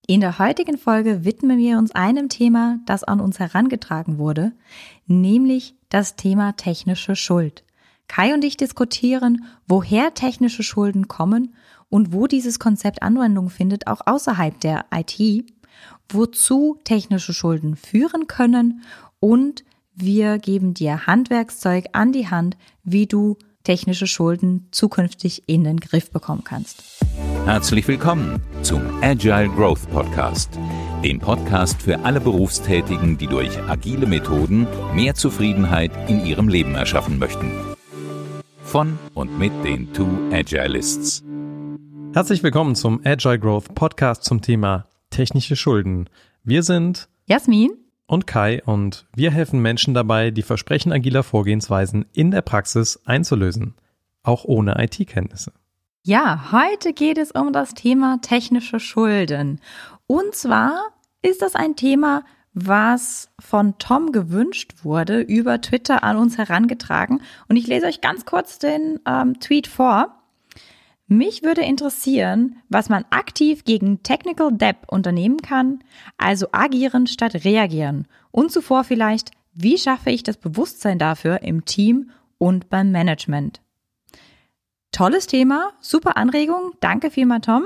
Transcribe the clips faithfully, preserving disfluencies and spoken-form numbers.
In der heutigen Folge widmen wir uns einem Thema, das an uns herangetragen wurde, nämlich das Thema technische Schuld. Kai und ich diskutieren, woher technische Schulden kommen und wo dieses Konzept Anwendung findet, auch außerhalb der I T, wozu technische Schulden führen können und wir geben dir Handwerkszeug an die Hand, wie du technische Schulden zukünftig in den Griff bekommen kannst. Herzlich willkommen zum Agile Growth Podcast, dem Podcast für alle Berufstätigen, die durch agile Methoden mehr Zufriedenheit in ihrem Leben erschaffen möchten. Von und mit den Two Agilists. Herzlich willkommen zum Agile Growth Podcast zum Thema technische Schulden. Wir sind Jasmin und Kai und wir helfen Menschen dabei, die Versprechen agiler Vorgehensweisen in der Praxis einzulösen, auch ohne I T-Kenntnisse. Ja, heute geht es um das Thema technische Schulden. Und zwar ist das ein Thema, was von Tom gewünscht wurde, über Twitter an uns herangetragen. Und ich lese euch ganz kurz den ähm, Tweet vor. Mich würde interessieren, was man aktiv gegen Technical Debt unternehmen kann, also agieren statt reagieren. Und zuvor vielleicht, wie schaffe ich das Bewusstsein dafür im Team und beim Management? Tolles Thema, super Anregung, danke vielmals Tom.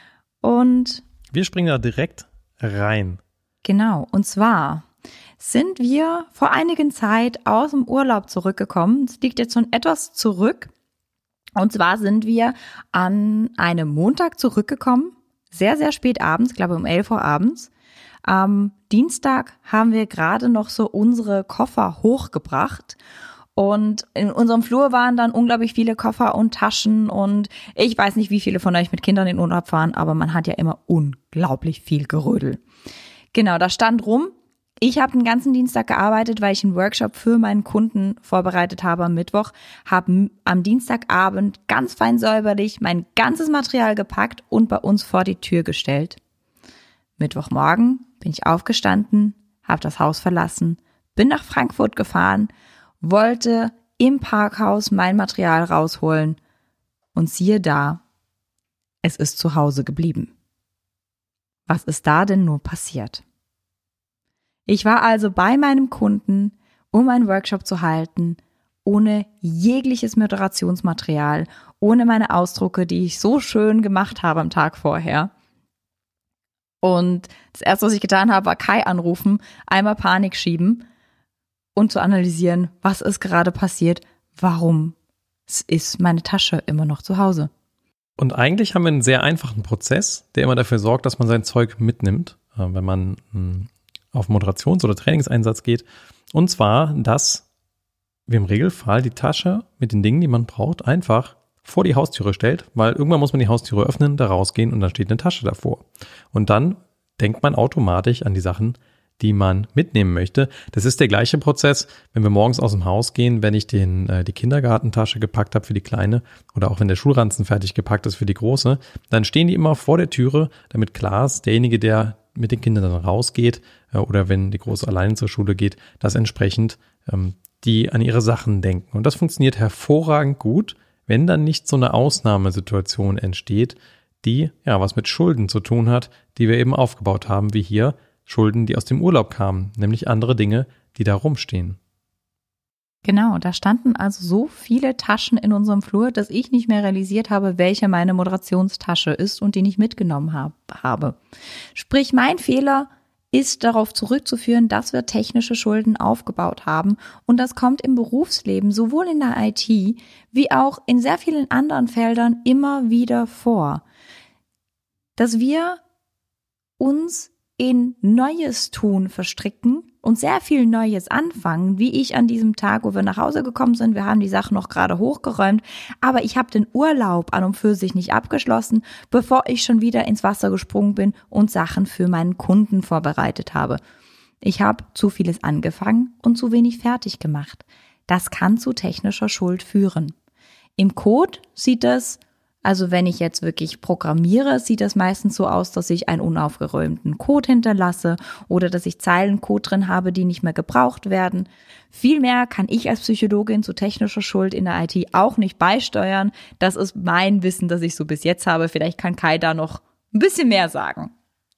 Und wir springen da direkt rein. Genau, und zwar sind wir vor einigen Zeit aus dem Urlaub zurückgekommen. Es liegt jetzt schon etwas zurück. Und zwar sind wir an einem Montag zurückgekommen, sehr, sehr spät abends, ich glaube um elf Uhr abends. Am Dienstag haben wir gerade noch so unsere Koffer hochgebracht. Und in unserem Flur waren dann unglaublich viele Koffer und Taschen und ich weiß nicht, wie viele von euch mit Kindern in Urlaub fahren, aber man hat ja immer unglaublich viel Gerödel. Genau, da stand rum. Ich habe den ganzen Dienstag gearbeitet, weil ich einen Workshop für meinen Kunden vorbereitet habe am Mittwoch, habe am Dienstagabend ganz fein säuberlich mein ganzes Material gepackt und bei uns vor die Tür gestellt. Mittwochmorgen bin ich aufgestanden, habe das Haus verlassen, bin nach Frankfurt gefahren, wollte im Parkhaus mein Material rausholen und siehe da, es ist zu Hause geblieben. Was ist da denn nur passiert? Ich war also bei meinem Kunden, um einen Workshop zu halten, ohne jegliches Moderationsmaterial, ohne meine Ausdrucke, die ich so schön gemacht habe am Tag vorher. Und das Erste, was ich getan habe, war Kai anrufen, einmal Panik schieben und zu analysieren, was ist gerade passiert, warum ist meine Tasche immer noch zu Hause. Und eigentlich haben wir einen sehr einfachen Prozess, der immer dafür sorgt, dass man sein Zeug mitnimmt, wenn man auf Moderations- oder Trainingseinsatz geht. Und zwar, dass wir im Regelfall die Tasche mit den Dingen, die man braucht, einfach vor die Haustüre stellt, weil irgendwann muss man die Haustüre öffnen, da rausgehen und dann steht eine Tasche davor. Und dann denkt man automatisch an die Sachen, die man mitnehmen möchte. Das ist der gleiche Prozess, wenn wir morgens aus dem Haus gehen, wenn ich den äh, die Kindergartentasche gepackt habe für die Kleine oder auch wenn der Schulranzen fertig gepackt ist für die Große, dann stehen die immer vor der Türe, damit klar ist, derjenige, der mit den Kindern dann rausgeht äh, oder wenn die Große alleine zur Schule geht, dass entsprechend ähm, die an ihre Sachen denken. Und das funktioniert hervorragend gut, wenn dann nicht so eine Ausnahmesituation entsteht, die ja was mit Schulden zu tun hat, die wir eben aufgebaut haben, wie hier Schulden, die aus dem Urlaub kamen, nämlich andere Dinge, die da rumstehen. Genau, da standen also so viele Taschen in unserem Flur, dass ich nicht mehr realisiert habe, welche meine Moderationstasche ist und die nicht mitgenommen hab, habe. Sprich, mein Fehler ist darauf zurückzuführen, dass wir technische Schulden aufgebaut haben und das kommt im Berufsleben, sowohl in der I T wie auch in sehr vielen anderen Feldern immer wieder vor, dass wir uns in neues Tun verstricken und sehr viel Neues anfangen, wie ich an diesem Tag, wo wir nach Hause gekommen sind. Wir haben die Sachen noch gerade hochgeräumt, aber ich habe den Urlaub an und für sich nicht abgeschlossen, bevor ich schon wieder ins Wasser gesprungen bin und Sachen für meinen Kunden vorbereitet habe. Ich habe zu vieles angefangen und zu wenig fertig gemacht. Das kann zu technischer Schuld führen. Im Code sieht das Also wenn ich jetzt wirklich programmiere, sieht das meistens so aus, dass ich einen unaufgeräumten Code hinterlasse oder dass ich Zeilencode drin habe, die nicht mehr gebraucht werden. Vielmehr kann ich als Psychologin zu technischer Schuld in der I T auch nicht beisteuern. Das ist mein Wissen, das ich so bis jetzt habe. Vielleicht kann Kai da noch ein bisschen mehr sagen.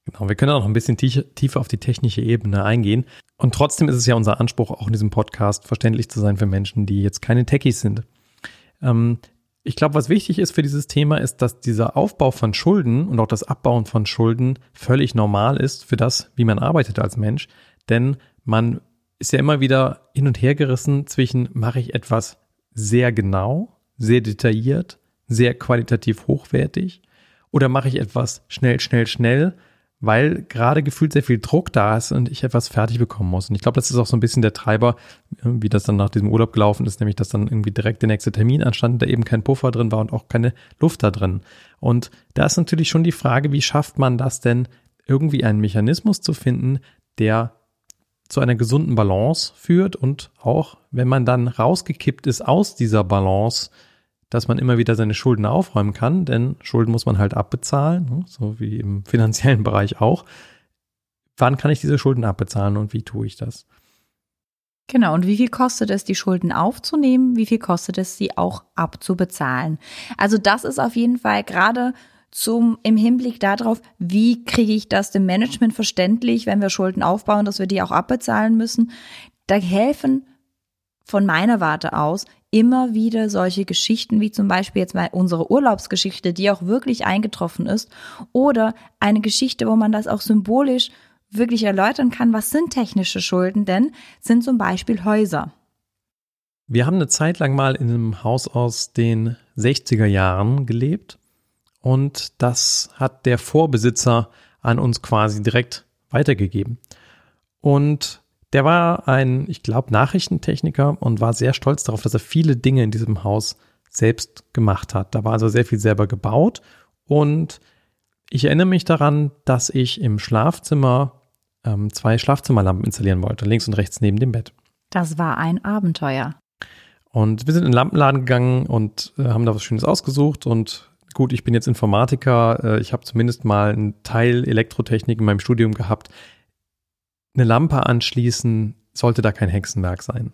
Genau, wir können auch noch ein bisschen tiefer auf die technische Ebene eingehen. Und trotzdem ist es ja unser Anspruch, auch in diesem Podcast verständlich zu sein für Menschen, die jetzt keine Techies sind. Ähm, ich glaube, was wichtig ist für dieses Thema, ist, dass dieser Aufbau von Schulden und auch das Abbauen von Schulden völlig normal ist für das, wie man arbeitet als Mensch. Denn man ist ja immer wieder hin und her gerissen zwischen, mache ich etwas sehr genau, sehr detailliert, sehr qualitativ hochwertig oder mache ich etwas schnell, schnell, schnell, weil gerade gefühlt sehr viel Druck da ist und ich etwas fertig bekommen muss. Und ich glaube, das ist auch so ein bisschen der Treiber, wie das dann nach diesem Urlaub gelaufen ist, nämlich dass dann irgendwie direkt der nächste Termin anstand, da eben kein Puffer drin war und auch keine Luft da drin. Und da ist natürlich schon die Frage, wie schafft man das denn, irgendwie einen Mechanismus zu finden, der zu einer gesunden Balance führt und auch, wenn man dann rausgekippt ist aus dieser Balance, dass man immer wieder seine Schulden aufräumen kann, denn Schulden muss man halt abbezahlen, so wie im finanziellen Bereich auch. Wann kann ich diese Schulden abbezahlen und wie tue ich das? Genau, und wie viel kostet es, die Schulden aufzunehmen? Wie viel kostet es, sie auch abzubezahlen? Also das ist auf jeden Fall gerade zum im Hinblick darauf, wie kriege ich das dem Management verständlich, wenn wir Schulden aufbauen, dass wir die auch abbezahlen müssen. Da helfen von meiner Warte aus immer wieder solche Geschichten, wie zum Beispiel jetzt mal unsere Urlaubsgeschichte, die auch wirklich eingetroffen ist, oder eine Geschichte, wo man das auch symbolisch wirklich erläutern kann, was sind technische Schulden denn, sind zum Beispiel Häuser. Wir haben eine Zeit lang mal in einem Haus aus den sechziger Jahren gelebt und das hat der Vorbesitzer an uns quasi direkt weitergegeben. Und der war ein, ich glaube, Nachrichtentechniker und war sehr stolz darauf, dass er viele Dinge in diesem Haus selbst gemacht hat. Da war also sehr viel selber gebaut und ich erinnere mich daran, dass ich im Schlafzimmer ähm, zwei Schlafzimmerlampen installieren wollte, links und rechts neben dem Bett. Das war ein Abenteuer. Und wir sind in den Lampenladen gegangen und äh, haben da was Schönes ausgesucht und gut, ich bin jetzt Informatiker, äh, ich habe zumindest mal einen Teil Elektrotechnik in meinem Studium gehabt. Eine Lampe anschließen sollte da kein Hexenwerk sein.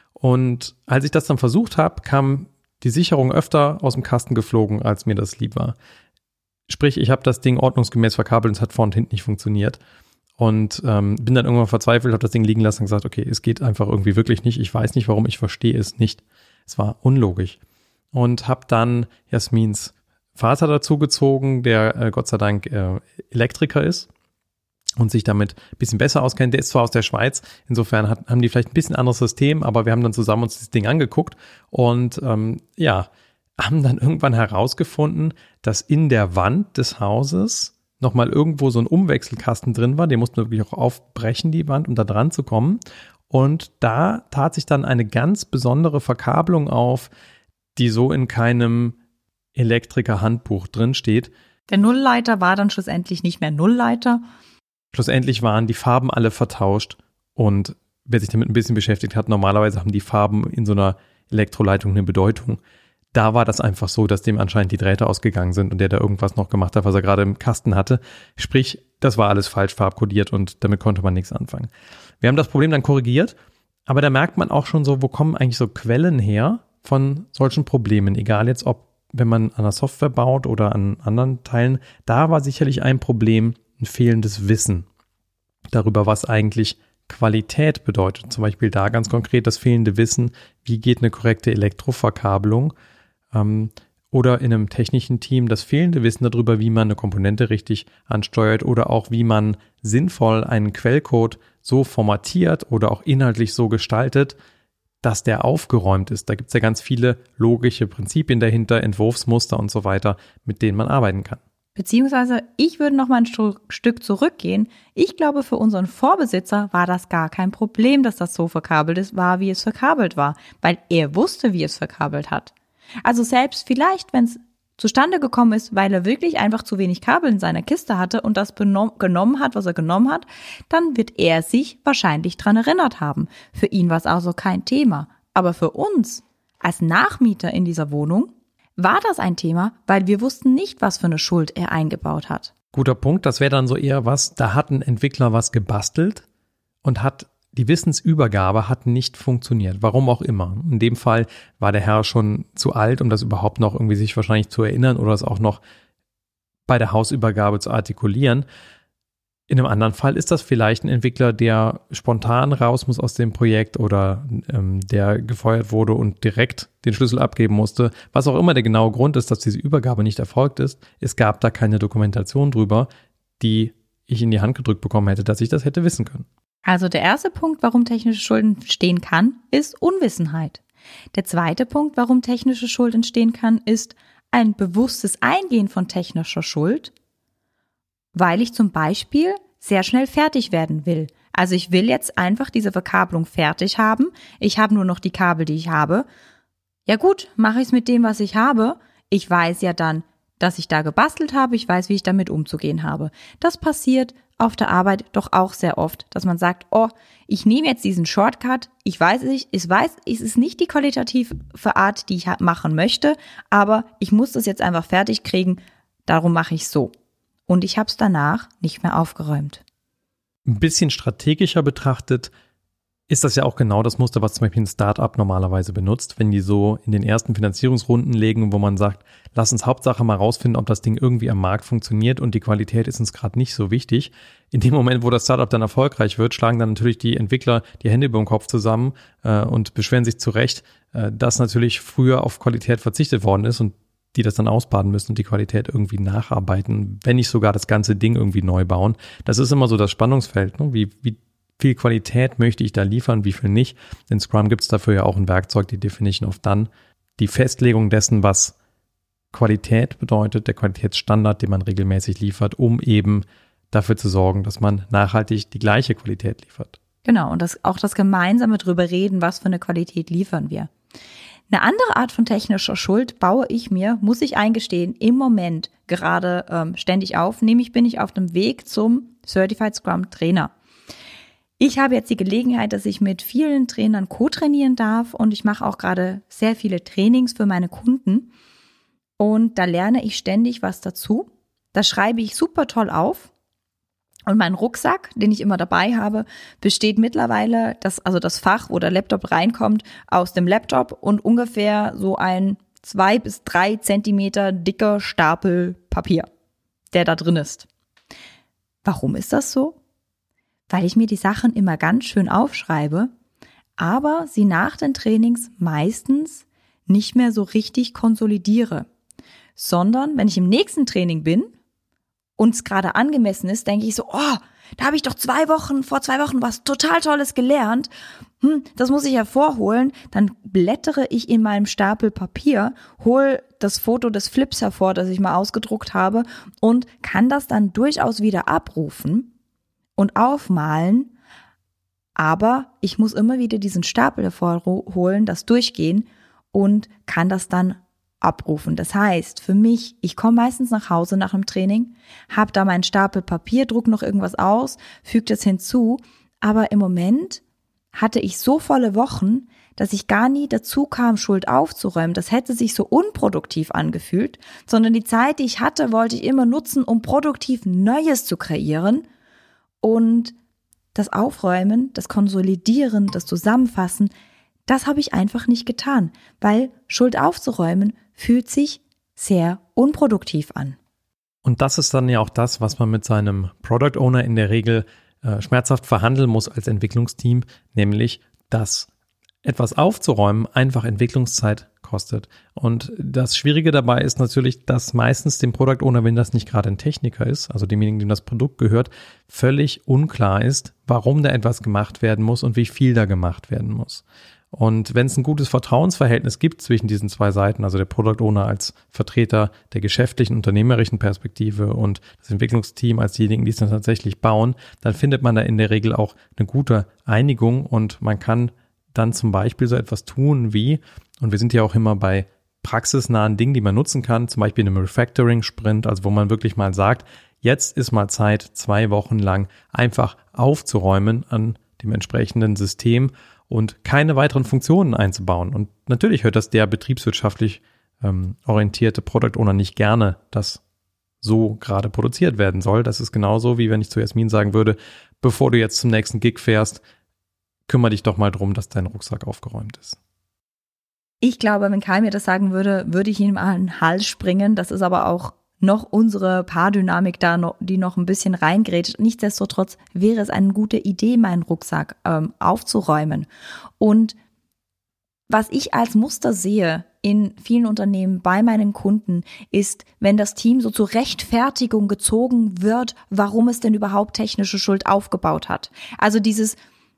Und als ich das dann versucht habe, kam die Sicherung öfter aus dem Kasten geflogen, als mir das lieb war. Sprich, ich habe das Ding ordnungsgemäß verkabelt und es hat vorne und hinten nicht funktioniert. Und ähm, bin dann irgendwann verzweifelt, habe das Ding liegen lassen und gesagt, okay, es geht einfach irgendwie wirklich nicht. Ich weiß nicht, warum, ich verstehe es nicht. Es war unlogisch. Und habe dann Jasmins Vater dazugezogen, der äh, Gott sei Dank äh, Elektriker ist und sich damit ein bisschen besser auskennt. Der ist zwar aus der Schweiz, insofern hat, haben die vielleicht ein bisschen anderes System, aber wir haben dann zusammen uns das Ding angeguckt und ähm, ja, haben dann irgendwann herausgefunden, dass in der Wand des Hauses nochmal irgendwo so ein Umwechselkasten drin war. Den mussten wir wirklich auch aufbrechen, die Wand, um da dran zu kommen. Und da tat sich dann eine ganz besondere Verkabelung auf, die so in keinem Elektriker-Handbuch drin steht. Der Nullleiter war dann schlussendlich nicht mehr Nullleiter. Schlussendlich waren die Farben alle vertauscht und wer sich damit ein bisschen beschäftigt hat, normalerweise haben die Farben in so einer Elektroleitung eine Bedeutung. Da war das einfach so, dass dem anscheinend die Drähte ausgegangen sind und der da irgendwas noch gemacht hat, was er gerade im Kasten hatte. Sprich, das war alles falsch farbkodiert und damit konnte man nichts anfangen. Wir haben das Problem dann korrigiert, aber da merkt man auch schon so, wo kommen eigentlich so Quellen her von solchen Problemen, egal jetzt ob, wenn man an der Software baut oder an anderen Teilen. Da war sicherlich ein Problem, ein fehlendes Wissen darüber, was eigentlich Qualität bedeutet. Zum Beispiel da ganz konkret das fehlende Wissen, wie geht eine korrekte Elektroverkabelung, ähm, oder in einem technischen Team das fehlende Wissen darüber, wie man eine Komponente richtig ansteuert oder auch wie man sinnvoll einen Quellcode so formatiert oder auch inhaltlich so gestaltet, dass der aufgeräumt ist. Da gibt es ja ganz viele logische Prinzipien dahinter, Entwurfsmuster und so weiter, mit denen man arbeiten kann. Beziehungsweise, ich würde noch mal ein St- Stück zurückgehen. Ich glaube, für unseren Vorbesitzer war das gar kein Problem, dass das so verkabelt ist, war, wie es verkabelt war, weil er wusste, wie es verkabelt hat. Also selbst vielleicht, wenn es zustande gekommen ist, weil er wirklich einfach zu wenig Kabel in seiner Kiste hatte und das benom- genommen hat, was er genommen hat, dann wird er sich wahrscheinlich dran erinnert haben. Für ihn war es also kein Thema. Aber für uns, als Nachmieter in dieser Wohnung, war das ein Thema, weil wir wussten nicht, was für eine Schuld er eingebaut hat. Guter Punkt, das wäre dann so eher was, da hat ein Entwickler was gebastelt und hat die Wissensübergabe hat nicht funktioniert, warum auch immer. In dem Fall war der Herr schon zu alt, um das überhaupt noch irgendwie sich wahrscheinlich zu erinnern oder es auch noch bei der Hausübergabe zu artikulieren. In einem anderen Fall ist das vielleicht ein Entwickler, der spontan raus muss aus dem Projekt oder ähm, der gefeuert wurde und direkt den Schlüssel abgeben musste. Was auch immer der genaue Grund ist, dass diese Übergabe nicht erfolgt ist. Es gab da keine Dokumentation drüber, die ich in die Hand gedrückt bekommen hätte, dass ich das hätte wissen können. Also der erste Punkt, warum technische Schuld entstehen kann, ist Unwissenheit. Der zweite Punkt, warum technische Schuld entstehen kann, ist ein bewusstes Eingehen von technischer Schuld, weil ich zum Beispiel sehr schnell fertig werden will. Also ich will jetzt einfach diese Verkabelung fertig haben. Ich habe nur noch die Kabel, die ich habe. Ja gut, mache ich es mit dem, was ich habe. Ich weiß ja dann, dass ich da gebastelt habe. Ich weiß, wie ich damit umzugehen habe. Das passiert auf der Arbeit doch auch sehr oft, dass man sagt, oh, ich nehme jetzt diesen Shortcut. Ich weiß nicht, ich weiß, es ist nicht die qualitative Art, die ich machen möchte, aber ich muss das jetzt einfach fertig kriegen. Darum mache ich es so. Und ich habe es danach nicht mehr aufgeräumt. Ein bisschen strategischer betrachtet ist das ja auch genau das Muster, was zum Beispiel ein Startup normalerweise benutzt, wenn die so in den ersten Finanzierungsrunden legen, wo man sagt, lass uns Hauptsache mal rausfinden, ob das Ding irgendwie am Markt funktioniert und die Qualität ist uns gerade nicht so wichtig. In dem Moment, wo das Startup dann erfolgreich wird, schlagen dann natürlich die Entwickler die Hände über den Kopf zusammen äh, und beschweren sich zu Recht, äh, dass natürlich früher auf Qualität verzichtet worden ist und die das dann ausbaden müssen und die Qualität irgendwie nacharbeiten, wenn nicht sogar das ganze Ding irgendwie neu bauen. Das ist immer so das Spannungsfeld, ne? Wie, wie viel Qualität möchte ich da liefern, wie viel nicht. In Scrum gibt es dafür ja auch ein Werkzeug, die Definition of Done, die Festlegung dessen, was Qualität bedeutet, der Qualitätsstandard, den man regelmäßig liefert, um eben dafür zu sorgen, dass man nachhaltig die gleiche Qualität liefert. Genau, und das, auch das gemeinsame drüber reden, was für eine Qualität liefern wir. Eine andere Art von technischer Schuld baue ich mir, muss ich eingestehen, im Moment gerade ähm, ständig auf. Nämlich bin ich auf dem Weg zum Certified Scrum Trainer. Ich habe jetzt die Gelegenheit, dass ich mit vielen Trainern co-trainieren darf und ich mache auch gerade sehr viele Trainings für meine Kunden. Und da lerne ich ständig was dazu. Das schreibe ich super toll auf. Und mein Rucksack, den ich immer dabei habe, besteht mittlerweile, das, also das Fach, wo der Laptop reinkommt, aus dem Laptop und ungefähr so ein zwei bis drei Zentimeter dicker Stapel Papier, der da drin ist. Warum ist das so? Weil ich mir die Sachen immer ganz schön aufschreibe, aber sie nach den Trainings meistens nicht mehr so richtig konsolidiere, sondern wenn ich im nächsten Training bin, uns gerade angemessen ist, denke ich so, oh, da habe ich doch zwei Wochen, vor zwei Wochen was total Tolles gelernt. Hm, das muss ich hervorholen. Dann blättere ich in meinem Stapel Papier, hole das Foto des Flips hervor, das ich mal ausgedruckt habe und kann das dann durchaus wieder abrufen und aufmalen. Aber ich muss immer wieder diesen Stapel hervorholen, das durchgehen und kann das dann abrufen. Das heißt, für mich, ich komme meistens nach Hause nach dem Training, habe da meinen Stapel Papier, druck noch irgendwas aus, füge das hinzu, aber im Moment hatte ich so volle Wochen, dass ich gar nie dazu kam, Schuld aufzuräumen. Das hätte sich so unproduktiv angefühlt, sondern die Zeit, die ich hatte, wollte ich immer nutzen, um produktiv Neues zu kreieren und das Aufräumen, das Konsolidieren, das Zusammenfassen, das habe ich einfach nicht getan, weil Schuld aufzuräumen fühlt sich sehr unproduktiv an. Und das ist dann ja auch das, was man mit seinem Product Owner in der Regel äh, schmerzhaft verhandeln muss als Entwicklungsteam, nämlich, dass etwas aufzuräumen einfach Entwicklungszeit kostet. Und das Schwierige dabei ist natürlich, dass meistens dem Product Owner, wenn das nicht gerade ein Techniker ist, also demjenigen, dem das Produkt gehört, völlig unklar ist, warum da etwas gemacht werden muss und wie viel da gemacht werden muss. Und wenn es ein gutes Vertrauensverhältnis gibt zwischen diesen zwei Seiten, also der Product Owner als Vertreter der geschäftlichen, unternehmerischen Perspektive und das Entwicklungsteam als diejenigen, die es dann tatsächlich bauen, dann findet man da in der Regel auch eine gute Einigung und man kann dann zum Beispiel so etwas tun wie, und wir sind ja auch immer bei praxisnahen Dingen, die man nutzen kann, zum Beispiel in einem Refactoring-Sprint, also wo man wirklich mal sagt, jetzt ist mal Zeit, zwei Wochen lang einfach aufzuräumen an dem entsprechenden System und keine weiteren Funktionen einzubauen. Und natürlich hört das der betriebswirtschaftlich ähm, orientierte Product Owner nicht gerne, dass so gerade produziert werden soll. Das ist genauso, wie wenn ich zu Jasmin sagen würde, bevor du jetzt zum nächsten Gig fährst, kümmere dich doch mal drum, dass dein Rucksack aufgeräumt ist. Ich glaube, wenn Kai mir das sagen würde, würde ich ihm an den Hals springen. Das ist aber auch noch unsere Paardynamik da, noch, die noch ein bisschen reingrätscht. Nichtsdestotrotz wäre es eine gute Idee, meinen Rucksack ähm, aufzuräumen. Und was ich als Muster sehe in vielen Unternehmen bei meinen Kunden ist, wenn das Team so zur Rechtfertigung gezogen wird, warum es denn überhaupt technische Schuld aufgebaut hat. Also dieses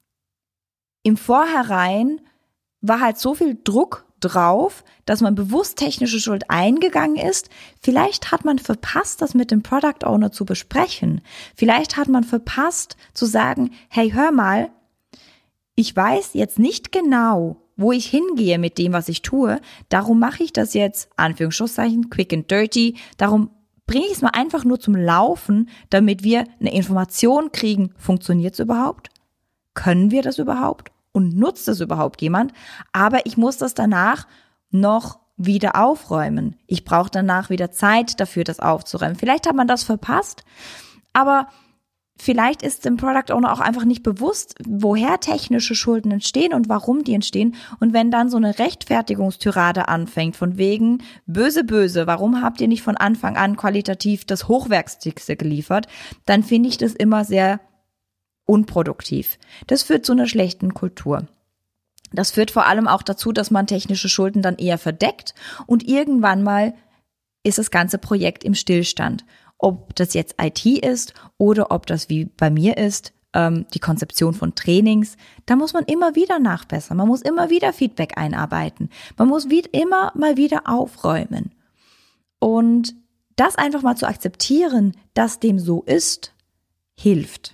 im Vorhinein war halt so viel Druck drauf, dass man bewusst technische Schuld eingegangen ist. Vielleicht hat man verpasst, das mit dem Product Owner zu besprechen. Vielleicht hat man verpasst zu sagen, hey, hör mal, ich weiß jetzt nicht genau, wo ich hingehe mit dem, was ich tue. Darum mache ich das jetzt, Anführungszeichen, quick and dirty. Darum bringe ich es mal einfach nur zum Laufen, damit wir eine Information kriegen. Funktioniert es überhaupt? Können wir das überhaupt? Und nutzt das überhaupt jemand? Aber ich muss das danach noch wieder aufräumen. Ich brauche danach wieder Zeit dafür, das aufzuräumen. Vielleicht hat man das verpasst, aber vielleicht ist dem Product Owner auch einfach nicht bewusst, woher technische Schulden entstehen und warum die entstehen. Und wenn dann so eine Rechtfertigungstyrade anfängt, von wegen böse, böse, warum habt ihr nicht von Anfang an qualitativ das Hochwertigste geliefert, dann finde ich das immer sehr unproduktiv. Das führt zu einer schlechten Kultur. Das führt vor allem auch dazu, dass man technische Schulden dann eher verdeckt und irgendwann mal ist das ganze Projekt im Stillstand. Ob das jetzt I T ist oder ob das wie bei mir ist, ähm, die Konzeption von Trainings, da muss man immer wieder nachbessern. Man muss immer wieder Feedback einarbeiten. Man muss wie immer mal wieder aufräumen. Und das einfach mal zu akzeptieren, dass dem so ist, hilft.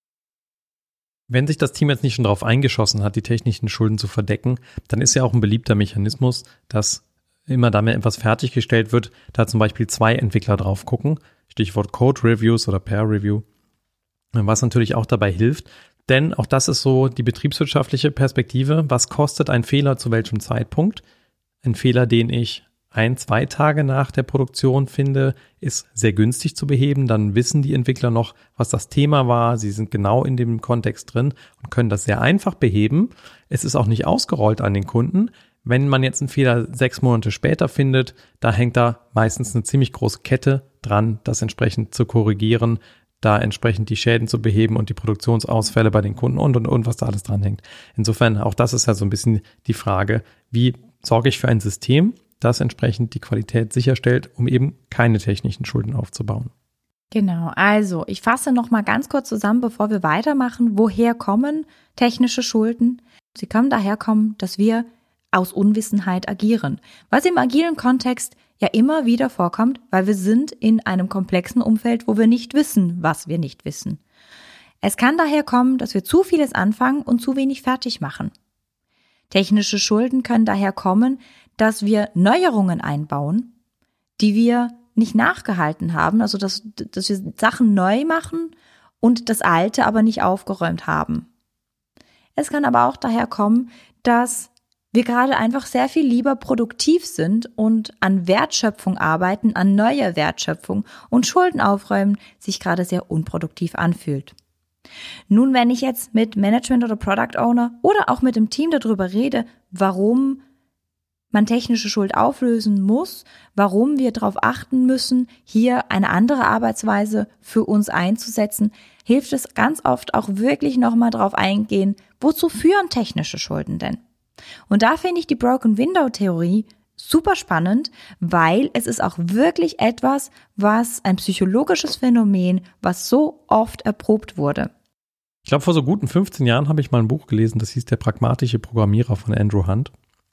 Wenn sich das Team jetzt nicht schon darauf eingeschossen hat, die technischen Schulden zu verdecken, dann ist ja auch ein beliebter Mechanismus, dass immer damit etwas fertiggestellt wird, da zum Beispiel zwei Entwickler drauf gucken, Stichwort Code Reviews oder Peer Review, was natürlich auch dabei hilft, denn auch das ist so die betriebswirtschaftliche Perspektive, was kostet ein Fehler zu welchem Zeitpunkt? Ein Fehler, den ich ein, zwei Tage nach der Produktion finde, ist sehr günstig zu beheben. Dann wissen die Entwickler noch, was das Thema war. Sie sind genau in dem Kontext drin und können das sehr einfach beheben. Es ist auch nicht ausgerollt an den Kunden. Wenn man jetzt einen Fehler sechs Monate später findet, da hängt da meistens eine ziemlich große Kette dran, das entsprechend zu korrigieren, da entsprechend die Schäden zu beheben und die Produktionsausfälle bei den Kunden und, und, und, was da alles dran hängt. Insofern, auch das ist ja so ein bisschen die Frage, wie sorge ich für ein System, das entsprechend die Qualität sicherstellt, um eben keine technischen Schulden aufzubauen. Genau, also ich fasse noch mal ganz kurz zusammen, bevor wir weitermachen. Woher kommen technische Schulden? Sie können daher kommen, dass wir aus Unwissenheit agieren, was im agilen Kontext ja immer wieder vorkommt, weil wir sind in einem komplexen Umfeld, wo wir nicht wissen, was wir nicht wissen. Es kann daher kommen, dass wir zu vieles anfangen und zu wenig fertig machen. Technische Schulden können daher kommen, dass wir Neuerungen einbauen, die wir nicht nachgehalten haben, also dass, dass wir Sachen neu machen und das Alte aber nicht aufgeräumt haben. Es kann aber auch daher kommen, dass wir gerade einfach sehr viel lieber produktiv sind und an Wertschöpfung arbeiten, an neuer Wertschöpfung und Schulden aufräumen sich gerade sehr unproduktiv anfühlt. Nun, wenn ich jetzt mit Management oder Product Owner oder auch mit dem Team darüber rede, warum man technische Schuld auflösen muss, warum wir darauf achten müssen, hier eine andere Arbeitsweise für uns einzusetzen, hilft es ganz oft auch wirklich nochmal drauf eingehen, wozu führen technische Schulden denn? Und da finde ich die Broken Window Theorie super spannend, weil es ist auch wirklich etwas, was ein psychologisches Phänomen, was so oft erprobt wurde. Ich glaube, vor so guten fünfzehn Jahren habe ich mal ein Buch gelesen, das hieß Der pragmatische Programmierer von Andrew Hunt.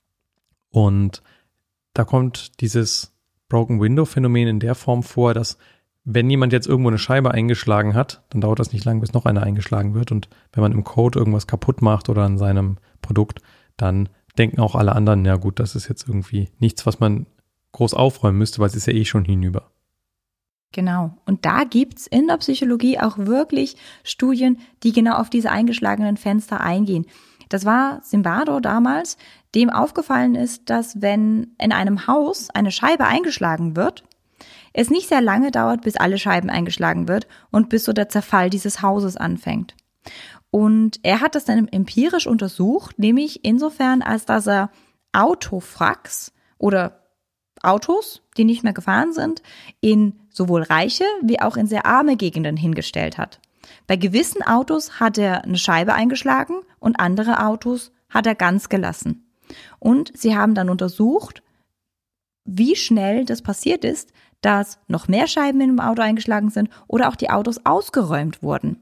Und da kommt dieses Broken Window Phänomen in der Form vor, dass wenn jemand jetzt irgendwo eine Scheibe eingeschlagen hat, dann dauert das nicht lang, bis noch eine eingeschlagen wird. Und wenn man im Code irgendwas kaputt macht oder an seinem Produkt, dann denken auch alle anderen, ja gut, das ist jetzt irgendwie nichts, was man groß aufräumen müsste, weil es ist ja eh schon hinüber. Genau. Und da gibt's in der Psychologie auch wirklich Studien, die genau auf diese eingeschlagenen Fenster eingehen. Das war Zimbardo damals, dem aufgefallen ist, dass wenn in einem Haus eine Scheibe eingeschlagen wird, es nicht sehr lange dauert, bis alle Scheiben eingeschlagen wird und bis so der Zerfall dieses Hauses anfängt. Und er hat das dann empirisch untersucht, nämlich insofern, als dass er Autowracks oder Autos, die nicht mehr gefahren sind, in sowohl reiche wie auch in sehr arme Gegenden hingestellt hat. Bei gewissen Autos hat er eine Scheibe eingeschlagen und andere Autos hat er ganz gelassen. Und sie haben dann untersucht, wie schnell das passiert ist, dass noch mehr Scheiben in dem Auto eingeschlagen sind oder auch die Autos ausgeräumt wurden.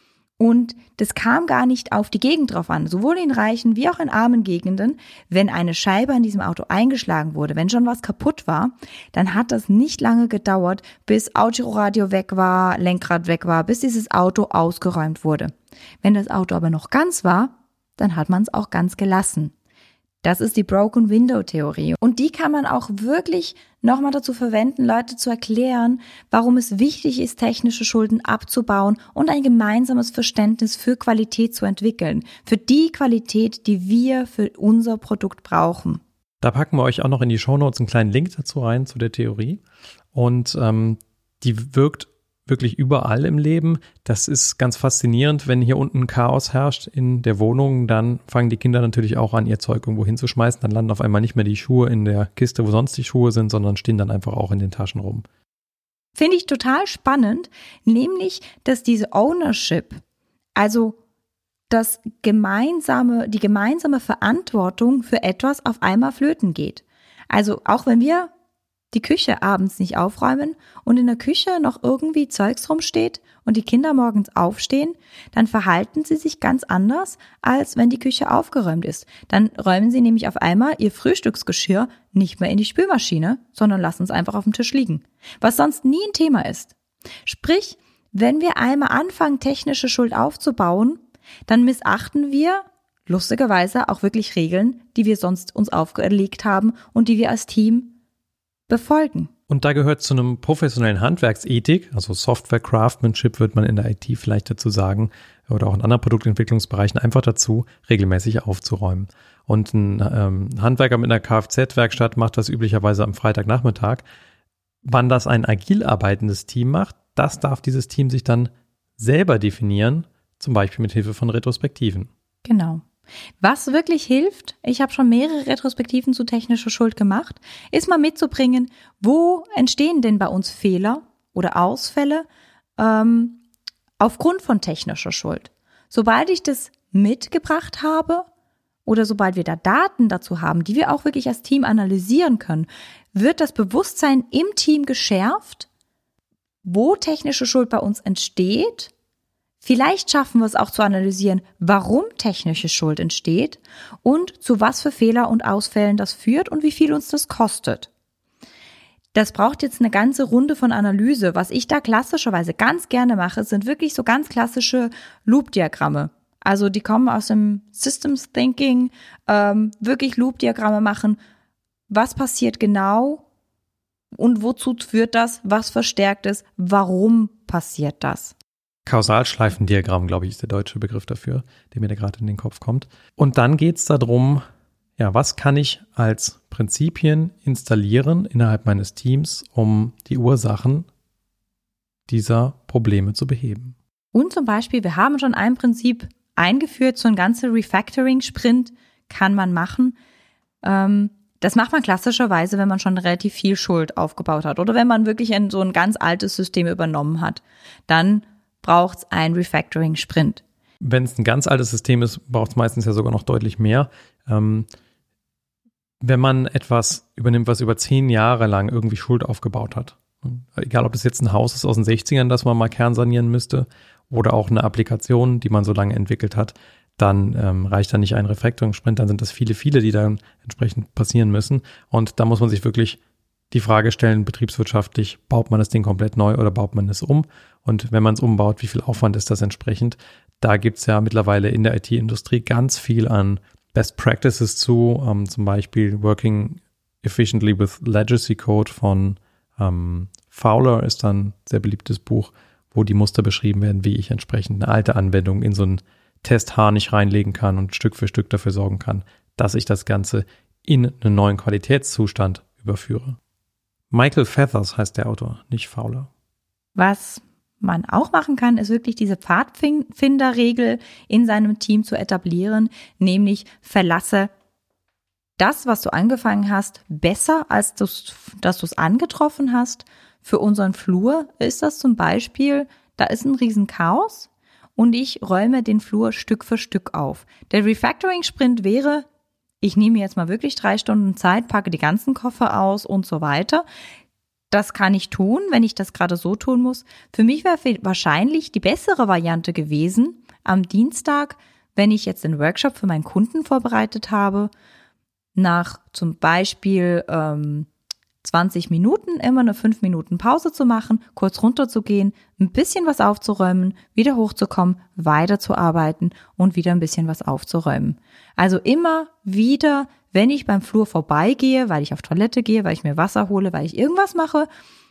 Und das kam gar nicht auf die Gegend drauf an, sowohl in reichen wie auch in armen Gegenden. Wenn eine Scheibe an diesem Auto eingeschlagen wurde, wenn schon was kaputt war, dann hat das nicht lange gedauert, bis Autoradio weg war, Lenkrad weg war, bis dieses Auto ausgeräumt wurde. Wenn das Auto aber noch ganz war, dann hat man es auch ganz gelassen. Das ist die Broken Window Theorie. Und die kann man auch wirklich nochmal dazu verwenden, Leute zu erklären, warum es wichtig ist, technische Schulden abzubauen und ein gemeinsames Verständnis für Qualität zu entwickeln. Für die Qualität, die wir für unser Produkt brauchen. Da packen wir euch auch noch in die Shownotes einen kleinen Link dazu rein, zu der Theorie. Und ähm, die wirkt wirklich überall im Leben. Das ist ganz faszinierend, wenn hier unten Chaos herrscht in der Wohnung, dann fangen die Kinder natürlich auch an, ihr Zeug irgendwo hinzuschmeißen. Dann landen auf einmal nicht mehr die Schuhe in der Kiste, wo sonst die Schuhe sind, sondern stehen dann einfach auch in den Taschen rum. Finde ich total spannend, nämlich, dass diese Ownership, also das gemeinsame, die gemeinsame Verantwortung für etwas auf einmal flöten geht. Also auch wenn wir die Küche abends nicht aufräumen und in der Küche noch irgendwie Zeugs rumsteht und die Kinder morgens aufstehen, dann verhalten sie sich ganz anders, als wenn die Küche aufgeräumt ist. Dann räumen sie nämlich auf einmal ihr Frühstücksgeschirr nicht mehr in die Spülmaschine, sondern lassen es einfach auf dem Tisch liegen, was sonst nie ein Thema ist. Sprich, wenn wir einmal anfangen, technische Schuld aufzubauen, dann missachten wir lustigerweise auch wirklich Regeln, die wir sonst uns auferlegt haben und die wir als Team befolgen. Und da gehört zu einem professionellen Handwerksethik, also Software Craftsmanship wird man in der I T vielleicht dazu sagen, oder auch in anderen Produktentwicklungsbereichen einfach dazu, regelmäßig aufzuräumen. Und ein ähm, Handwerker mit einer Kfz-Werkstatt macht das üblicherweise am Freitagnachmittag. Wann das ein agil arbeitendes Team macht, das darf dieses Team sich dann selber definieren, zum Beispiel mit Hilfe von Retrospektiven. Genau. Was wirklich hilft, ich habe schon mehrere Retrospektiven zu technischer Schuld gemacht, ist mal mitzubringen, wo entstehen denn bei uns Fehler oder Ausfälle ähm, aufgrund von technischer Schuld. Sobald ich das mitgebracht habe oder sobald wir da Daten dazu haben, die wir auch wirklich als Team analysieren können, wird das Bewusstsein im Team geschärft, wo technische Schuld bei uns entsteht. Vielleicht schaffen wir es auch zu analysieren, warum technische Schuld entsteht und zu was für Fehler und Ausfällen das führt und wie viel uns das kostet. Das braucht jetzt eine ganze Runde von Analyse. Was ich da klassischerweise ganz gerne mache, sind wirklich so ganz klassische Loop-Diagramme. Also die kommen aus dem Systems Thinking, ähm, wirklich Loop-Diagramme machen. Was passiert genau und wozu führt das? Was verstärkt es? Warum passiert das? Kausalschleifendiagramm, glaube ich, ist der deutsche Begriff dafür, der mir da gerade in den Kopf kommt. Und dann geht es darum, ja, was kann ich als Prinzipien installieren innerhalb meines Teams, um die Ursachen dieser Probleme zu beheben. Und zum Beispiel, wir haben schon ein Prinzip eingeführt, so ein ganzer Refactoring-Sprint kann man machen. Ähm, das macht man klassischerweise, wenn man schon relativ viel Schuld aufgebaut hat oder wenn man wirklich ein, so ein ganz altes System übernommen hat. Dann braucht es ein Refactoring-Sprint. Wenn es ein ganz altes System ist, braucht es meistens ja sogar noch deutlich mehr. Ähm, wenn man etwas übernimmt, was über zehn Jahre lang irgendwie Schuld aufgebaut hat, egal ob das jetzt ein Haus ist aus den sechzigern, das man mal kernsanieren müsste, oder auch eine Applikation, die man so lange entwickelt hat, dann ähm, reicht da nicht ein Refactoring-Sprint, dann sind das viele, viele, die dann entsprechend passieren müssen. Und da muss man sich wirklich die Frage stellen, betriebswirtschaftlich, baut man das Ding komplett neu oder baut man es um? Und wenn man es umbaut, wie viel Aufwand ist das entsprechend? Da gibt es ja mittlerweile in der I T-Industrie ganz viel an Best Practices zu, ähm, zum Beispiel Working Efficiently with Legacy Code von ähm, Fowler ist dann ein sehr beliebtes Buch, wo die Muster beschrieben werden, wie ich entsprechend eine alte Anwendung in so einen Testharnisch reinlegen kann und Stück für Stück dafür sorgen kann, dass ich das Ganze in einen neuen Qualitätszustand überführe. Michael Feathers heißt der Autor, nicht Fowler. Was man auch machen kann, ist wirklich diese Pfadfinderregel in seinem Team zu etablieren, nämlich verlasse das, was du angefangen hast, besser, als du's, dass du es angetroffen hast. Für unseren Flur ist das zum Beispiel, da ist ein Riesenchaos und ich räume den Flur Stück für Stück auf. Der Refactoring-Sprint wäre, ich nehme jetzt mal wirklich drei Stunden Zeit, packe die ganzen Koffer aus und so weiter. Das kann ich tun, wenn ich das gerade so tun muss. Für mich wäre wahrscheinlich die bessere Variante gewesen, am Dienstag, wenn ich jetzt den Workshop für meinen Kunden vorbereitet habe, nach zum Beispiel ähm, zwanzig Minuten immer eine fünf Minuten Pause zu machen, kurz runterzugehen, ein bisschen was aufzuräumen, wieder hochzukommen, weiterzuarbeiten und wieder ein bisschen was aufzuräumen. Also immer wieder, wenn ich beim Flur vorbeigehe, weil ich auf Toilette gehe, weil ich mir Wasser hole, weil ich irgendwas mache,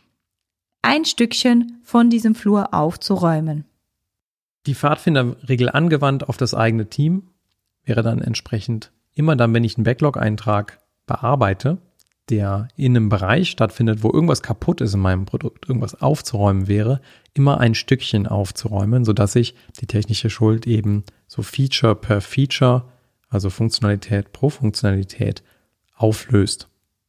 ein Stückchen von diesem Flur aufzuräumen. Die Pfadfinderregel angewandt auf das eigene Team wäre dann entsprechend immer dann, wenn ich einen Backlog-Eintrag bearbeite, der in einem Bereich stattfindet, wo irgendwas kaputt ist in meinem Produkt, irgendwas aufzuräumen wäre, immer ein Stückchen aufzuräumen, sodass sich die technische Schuld eben so Feature per Feature, also Funktionalität pro Funktionalität, auflöst.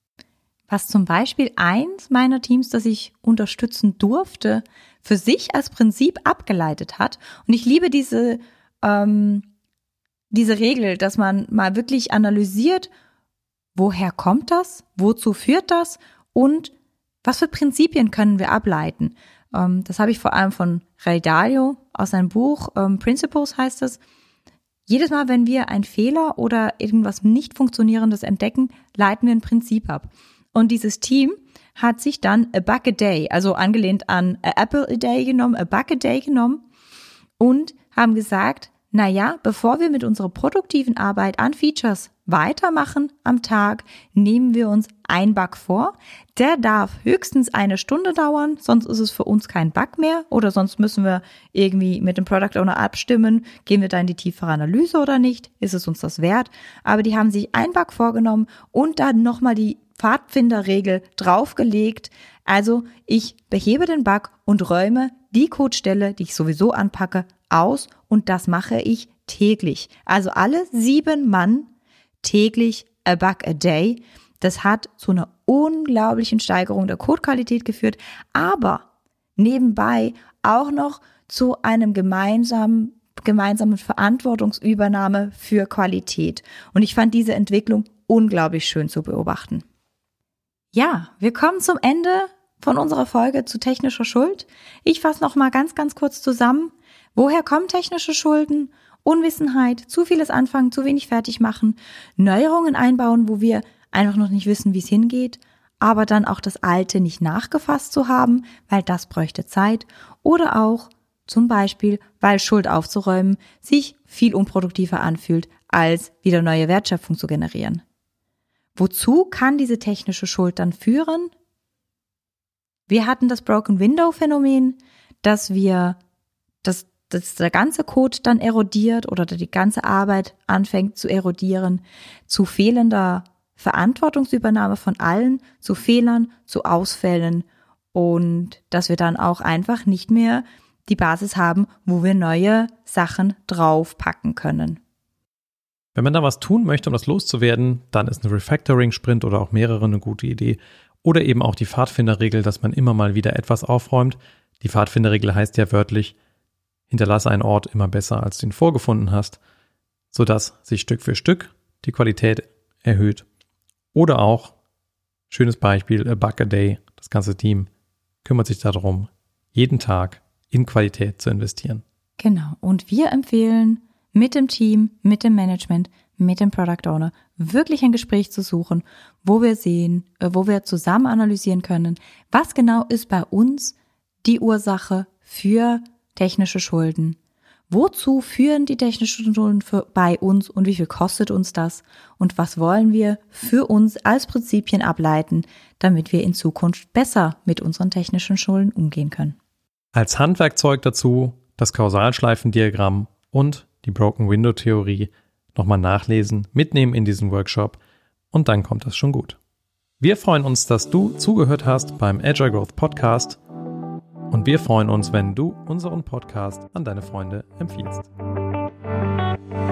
Was zum Beispiel eins meiner Teams, das ich unterstützen durfte, für sich als Prinzip abgeleitet hat. Und ich liebe diese, ähm, diese Regel, dass man mal wirklich analysiert, woher kommt das, wozu führt das und was für Prinzipien können wir ableiten. Ähm, das habe ich vor allem von Ray Dalio aus seinem Buch, ähm, Principles heißt es. Jedes Mal, wenn wir einen Fehler oder irgendwas nicht Funktionierendes entdecken, leiten wir ein Prinzip ab. Und dieses Team hat sich dann a bug a day, also angelehnt an a apple a day genommen, a bug a day genommen und haben gesagt, na ja, bevor wir mit unserer produktiven Arbeit an Features weitermachen am Tag, nehmen wir uns ein Bug vor. Der darf höchstens eine Stunde dauern, sonst ist es für uns kein Bug mehr oder sonst müssen wir irgendwie mit dem Product Owner abstimmen, gehen wir da in die tiefere Analyse oder nicht, ist es uns das wert? Aber die haben sich ein Bug vorgenommen und dann nochmal die Pfadfinderregel draufgelegt. Also ich behebe den Bug und räume die Codestelle, die ich sowieso anpacke, aus und das mache ich täglich. Also alle sieben Mann täglich a bug a day. Das hat zu einer unglaublichen Steigerung der Codequalität geführt, aber nebenbei auch noch zu einem gemeinsamen, gemeinsamen Verantwortungsübernahme für Qualität. Und ich fand diese Entwicklung unglaublich schön zu beobachten. Ja, wir kommen zum Ende von unserer Folge zu technischer Schuld. Ich fasse noch mal ganz, ganz kurz zusammen. Woher kommen technische Schulden? Unwissenheit, zu vieles anfangen, zu wenig fertig machen, Neuerungen einbauen, wo wir einfach noch nicht wissen, wie es hingeht, aber dann auch das Alte nicht nachgefasst zu haben, weil das bräuchte Zeit. Oder auch zum Beispiel, weil Schuld aufzuräumen sich viel unproduktiver anfühlt, als wieder neue Wertschöpfung zu generieren. Wozu kann diese technische Schuld dann führen? Wir hatten das Broken Window Phänomen, dass wir, dass, dass der ganze Code dann erodiert oder die ganze Arbeit anfängt zu erodieren, zu fehlender Verantwortungsübernahme von allen, zu Fehlern, zu Ausfällen und dass wir dann auch einfach nicht mehr die Basis haben, wo wir neue Sachen draufpacken können. Wenn man da was tun möchte, um das loszuwerden, dann ist ein Refactoring-Sprint oder auch mehrere eine gute Idee. Oder eben auch die Pfadfinderregel, dass man immer mal wieder etwas aufräumt. Die Pfadfinderregel heißt ja wörtlich, hinterlasse einen Ort immer besser, als du ihn vorgefunden hast, sodass sich Stück für Stück die Qualität erhöht. Oder auch, schönes Beispiel, a bug a day, das ganze Team kümmert sich darum, jeden Tag in Qualität zu investieren. Genau, und wir empfehlen mit dem Team, mit dem Management, mit dem Product Owner wirklich ein Gespräch zu suchen, wo wir sehen, wo wir zusammen analysieren können, was genau ist bei uns die Ursache für technische Schulden. Wozu führen die technischen Schulden für, bei uns und wie viel kostet uns das? Und was wollen wir für uns als Prinzipien ableiten, damit wir in Zukunft besser mit unseren technischen Schulden umgehen können? Als Handwerkzeug dazu das Kausalschleifendiagramm und die Broken Window Theorie nochmal nachlesen, mitnehmen in diesen Workshop und dann kommt das schon gut. Wir freuen uns, dass du zugehört hast beim Agile Growth Podcast und wir freuen uns, wenn du unseren Podcast an deine Freunde empfiehlst.